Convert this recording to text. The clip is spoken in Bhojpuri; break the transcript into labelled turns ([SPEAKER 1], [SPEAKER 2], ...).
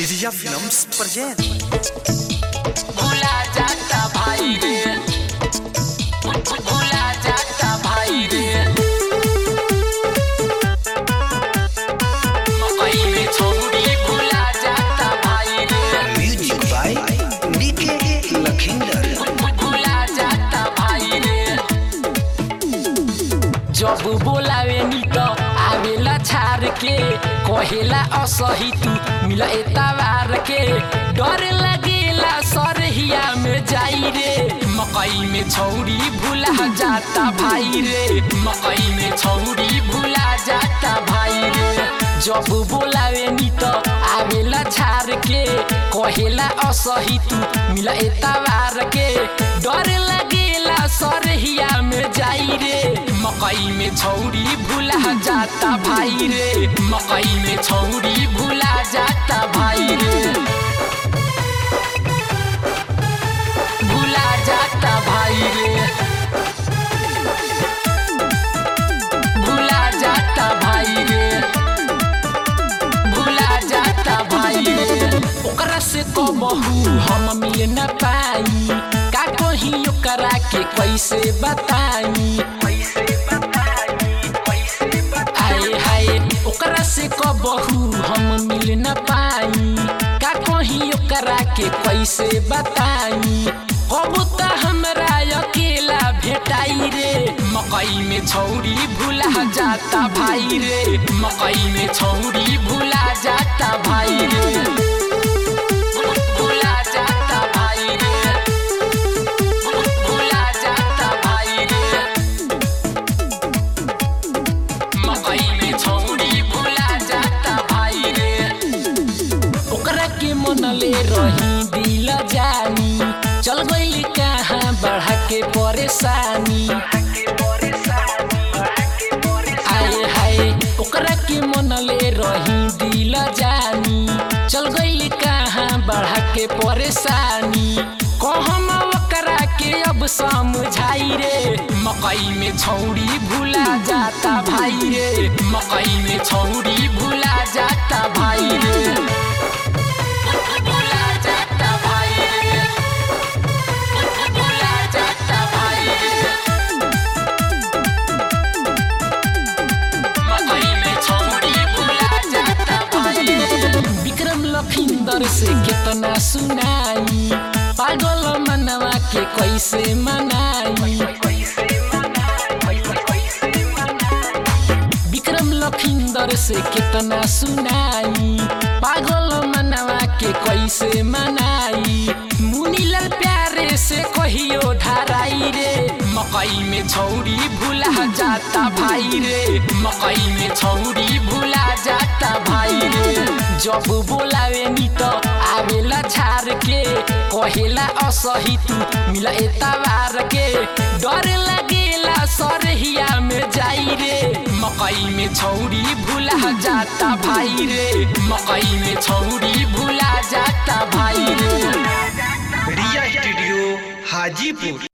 [SPEAKER 1] Urea films present.
[SPEAKER 2] भूला जाता भाई रे, भूला जाता भाई रे, मकई में छौरी भूला जाता भाई रे।
[SPEAKER 1] Music by DK Lakhinder.
[SPEAKER 2] भूला जाता भाई रे, जब बोलावे नी तो आवेला छाड़ के, कहेला असही तू मिला एतावार के। डर लगेला सरहिया में जाई रे, मकई में छौरी भूला जाता भाई रे, मकई में छौरी भूला जाता भाई रे। जब बोलावे नी तो आवेला छाड़ के, कहेला असही तू मिला एतावार के। डर लगेला सरहिया में जाई रे, मकई में छौरी भूला जाता भाई रे, मकई में छौरी भूला जाता भाई रे, भूला जाता भाई रे, भूला जाता भाई रे, भूला जाता भाई रे। ओकरा से कहबहू हम मिल न पाई, का कहीं ओकरा के कैसे बताई। आए हाय ओकरा से कहबहू हम मिल न पाई, का कहीं ओकरा के कैसे बताई। कब त हमरा अकेला भेटाई रे, मकई में छौरी भूला जाता भाई रे, मकई में छौरी भूला जाता भाई रे, भूला जाता भाई रे, भूला जाता भाई रे, मकई में छौरी भूला जाता भाई रे। ओकरा के मनले रही दिल जानी, चल गइली कहाँ बढ़ा के परेशानी। आए हाय ओकरा के मनले रही दिल जानी, चल गइली कहाँ बढ़ा के परेशानी। कहम ओकरा के अब समझाई रे, मकई में छौरी भूला जाता भाई रे, मकई में छौरी भूला जाता भाई रे, भूला जाता भाई रे, भूला जाता भाई रे, मकई में छौरी भूला जाता भाई रे। विक्रम लखिंदर से कितना सुनाई, पागल मनवा के कैसे मनाई। विक्रम लखिंदर से कितना सुनाई, पागल मनवा के कैसे मनाई। मुनीलाल प्यारे से कहियो धराई रे, मकई में छौरी भूला जाता भाई रे, मकई में छौरी भूला जाता भाई रे। जब बोलावे नी तो आवेला छाड़ के, कहेला असही तू मिला एतावार के। डर लगेला सरहिया में जाई रे, मकई में छौरी भूला जाता भाई रे, मकई में छौरी भूला जाता भाई रे।
[SPEAKER 1] रिया स्टूडियो हाजीपुर।